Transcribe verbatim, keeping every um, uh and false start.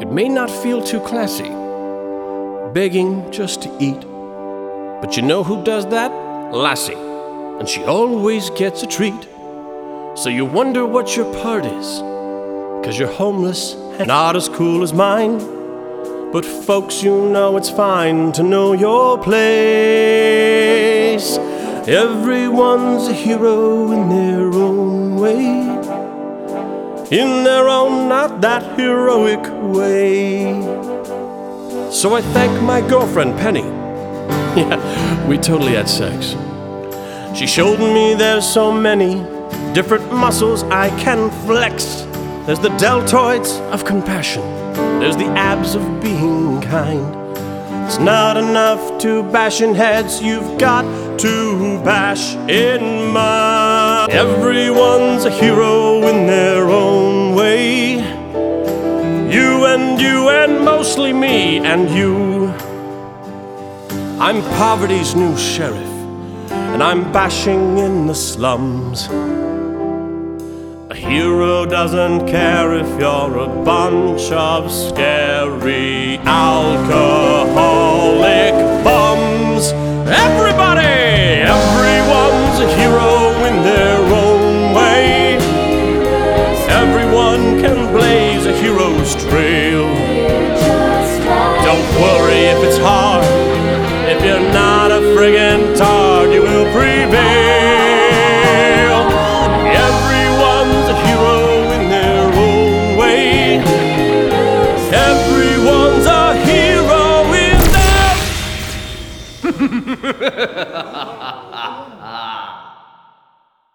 It may not feel too classy, begging just to eat. But you know who does that? Lassie. And she always gets a treat. So you wonder what your part is, 'cause you're homeless and not as cool as mine. But folks, you know it's fine to know your place. Everyone's a hero in their own way, in their own not that heroic way. So I thank my girlfriend Penny. Yeah, we totally had sex. She showed me there's so many different muscles I can flex. There's the deltoids of compassion, there's the abs of being kind. It's not enough to bash in heads, you've got to bash in mine. Everyone's a hero in their own way, you and you and mostly me and you. I'm poverty's new sheriff, and I'm bashing in the slums. A hero doesn't care if you're a bunch of scary alcoholic bums. Everybody, everyone's a hero in their own way. Everyone can blaze a hero's trail. Don't worry if it's hard, if you're not a friggin' tard, you will prevail. Everyone's a hero in their own way. Everyone's a hero in their